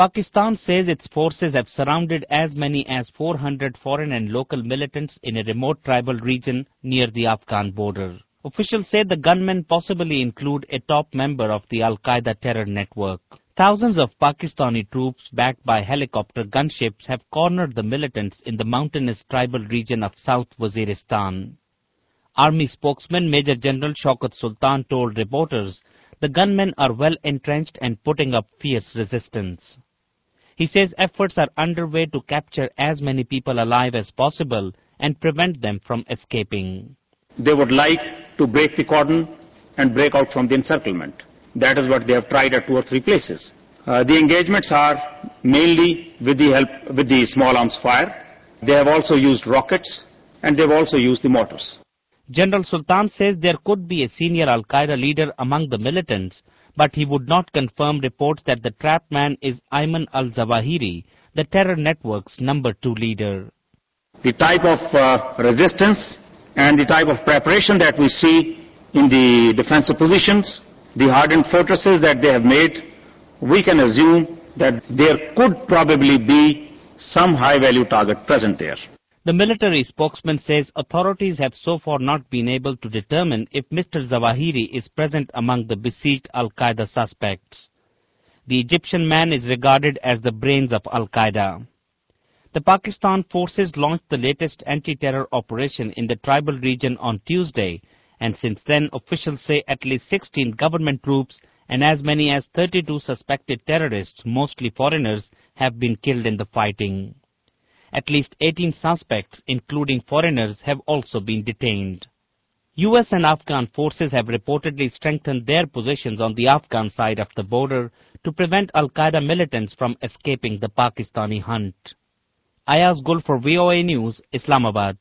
Pakistan says its forces have surrounded as many as 400 foreign and local militants in a remote tribal region near the Afghan border. Officials say the gunmen possibly include a top member of the Al-Qaeda terror network. Thousands of Pakistani troops backed by helicopter gunships have cornered the militants in the mountainous tribal region of South Waziristan. Army spokesman Major General Shaukat Sultan told reporters the gunmen are well entrenched and putting up fierce resistance. He says efforts are underway to capture as many people alive as possible and prevent them from escaping. They would like to break the cordon and break out from the encirclement. That is what they have tried at 2 or 3 places. The engagements are mainly with the small arms fire. They have also used rockets and they have also used the mortars. General Sultan says there could be a senior Al-Qaeda leader among the militants, but he would not confirm reports that the trapped man is Ayman al-Zawahiri, the terror network's number 2 leader. The type of resistance and the type of preparation that we see in the defensive positions, the hardened fortresses that they have made, we can assume that there could probably be some high-value target present there. The military spokesman says authorities have so far not been able to determine if Mr. Zawahiri is present among the besieged Al-Qaeda suspects. The Egyptian man is regarded as the brains of Al-Qaeda. The Pakistan forces launched the latest anti-terror operation in the tribal region on Tuesday, and since then officials say at least 16 government troops and as many as 32 suspected terrorists, mostly foreigners, have been killed in the fighting. At least 18 suspects, including foreigners, have also been detained. US and Afghan forces have reportedly strengthened their positions on the Afghan side of the border to prevent Al-Qaeda militants from escaping the Pakistani hunt. Ayaz Gul for VOA News, Islamabad.